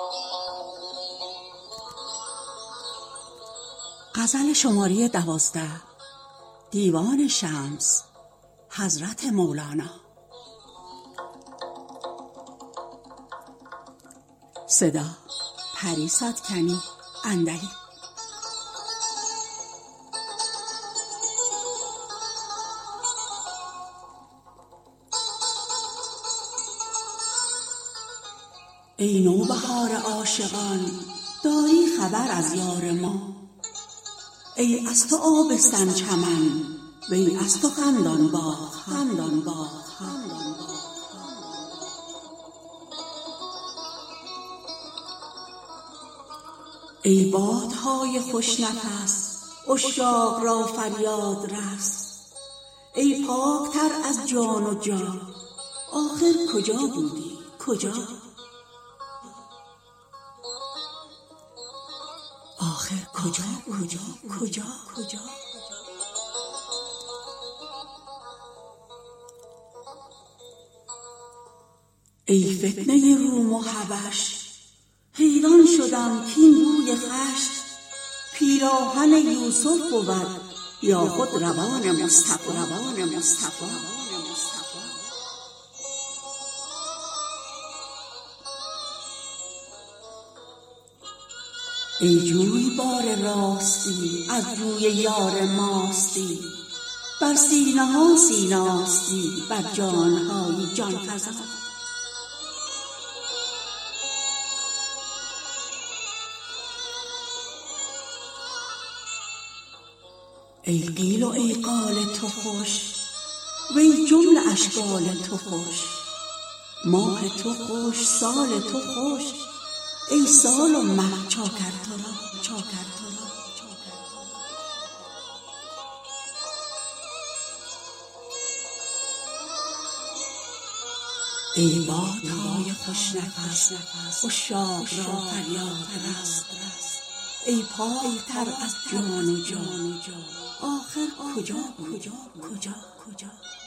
غزل شماره 12 دیوان شمس حضرت مولانا. صدا پری صدکنی اندلی. ای نوبهار عاشقان داری خبر از یار ما؟ ای از تو آبستن چمن وی از تو خندان باغ، خندان باغ، خندان باغ. ای بادهای خوش نفس عشاق را فریاد رس، ای پاکتر از جان و جان آخر کجا بودی کجا؟ آخر کجا بودی کجا کجا؟ ای فتنه روم و حبش حیران شدم کین بوی خشت، پیراهن یوسف بود یا خود روان مصطفی، روان مصطفی. ای جوی بار راستی از روی یار ماستی، بر سینه ها سیناستی بر جان های جان فزا. ای قیل و ای قال تو خوش وی جمله اشکال تو خوش، ماه تو خوش سال تو خوش ای سال و مه چاکر تو را چاکر تو را. ای بادهای خوش نفس عشاق را فریاد رس، ای پاکتر از جان و جان آخر کجا کجا کجا کجا؟